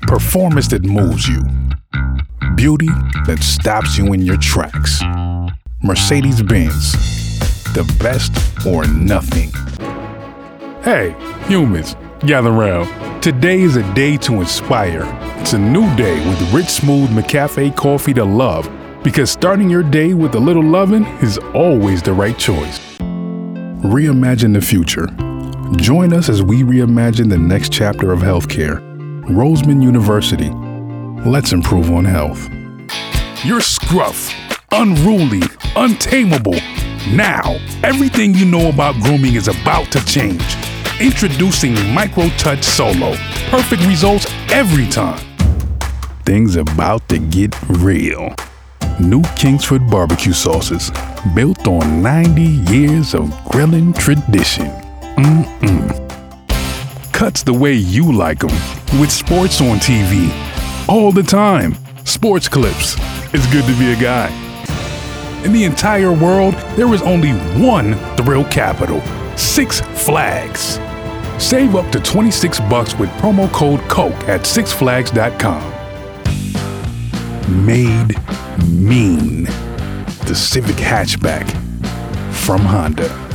Performance that moves you. Beauty that stops you in your tracks. Mercedes-Benz. The best or nothing. Hey, humans, gather round. Today is a day to inspire. It's a new day with rich, smooth McCafe coffee to love, because starting your day with a little loving is always the right choice. Reimagine the future. Join us as we reimagine the next chapter of healthcare. Roseman University. Let's improve on health. You're scruff, unruly, untamable. Now, everything you know about grooming is about to change. Introducing Micro-Touch Solo. Perfect results every time. Things about to get real. New Kingsford barbecue sauces, built on 90 years of grilling tradition. Cuts the way you like them, with sports on TV. All the time. Sports clips. It's good to be a guy. In the entire world, there is only one thrill capital. Six Flags. Save up to $26 with promo code COKE at sixflags.com. Made Mean. The Civic hatchback from Honda.